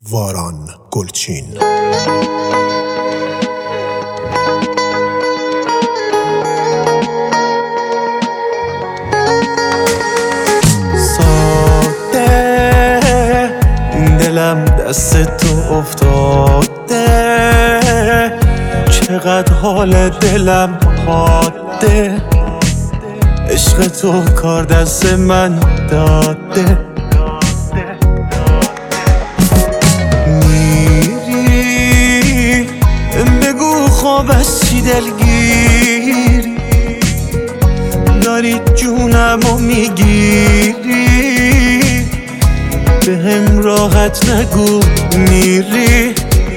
واران گلچین. ساده دلم دست تو افتاده، چقدر حال دلم حاده، عشق تو کار دست من داده. میری بگو خواب از چی دلگیری، داری جونمو میگیری، به هم راحت نگو میری.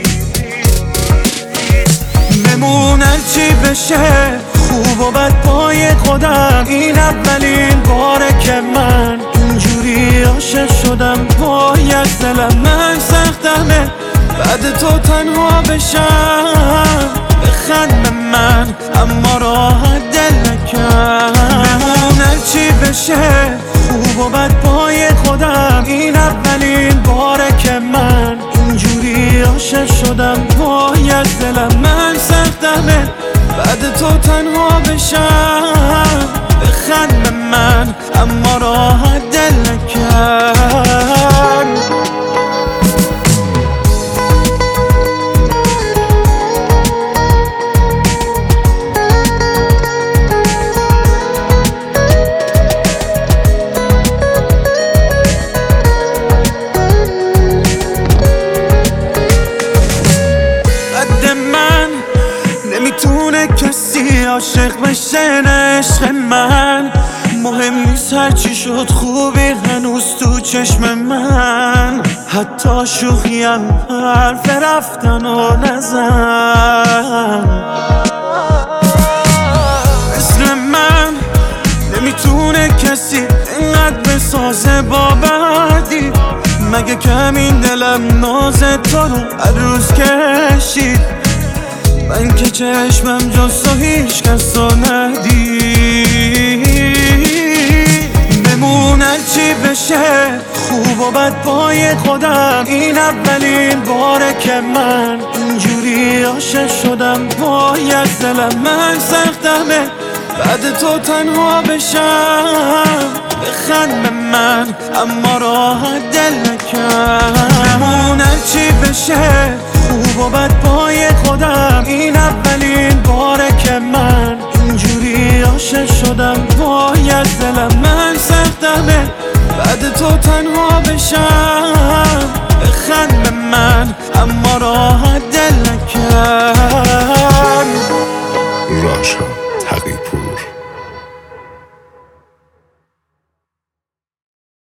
بمون هرچی بشه، خوب و بد پای خودم، این اولین باره که من اینجوری عاشق شدم. وای از دلم من سختمه بعد تو تنها بشم، بخند به من اما راحت دل نکن. بمون هرچی بشه، خوب و بد پای خودم، این اولین باره که من اینجوری عاشق شدم. وای از دلم من سختمه بعد تو تنها بشم، بخند به من اما راحت دل نکن. نمیتونه کسی عاشق بشه نه عشق من، مهم نیست هرچی شد خوبی هنوز تو چشم من. حتی شوخیم حرف رفتن و نزن، مثل من نمیتونه کسی اینقدر بسازه با بعدی. مگه کمین دلم ناز تو رو هر روز کشید، من که چشمم جز تو هیچ کس رو ندید. بمون هرچی بشه، خوب و بد پای خودم، این اولین باره که من اینجوری عاشق شدم. وای از دلم من سختمه بعد تو تنها بشم، بخند به من اما راحت دل نکن. بمون هرچی بشه، خوب و بد پای خودم، این اولین باره که من اینجوری عاشق شدم. وای از دلم من سختمه بعد تو تنها بشم، بخند به من اما راحت دل نکن. راشا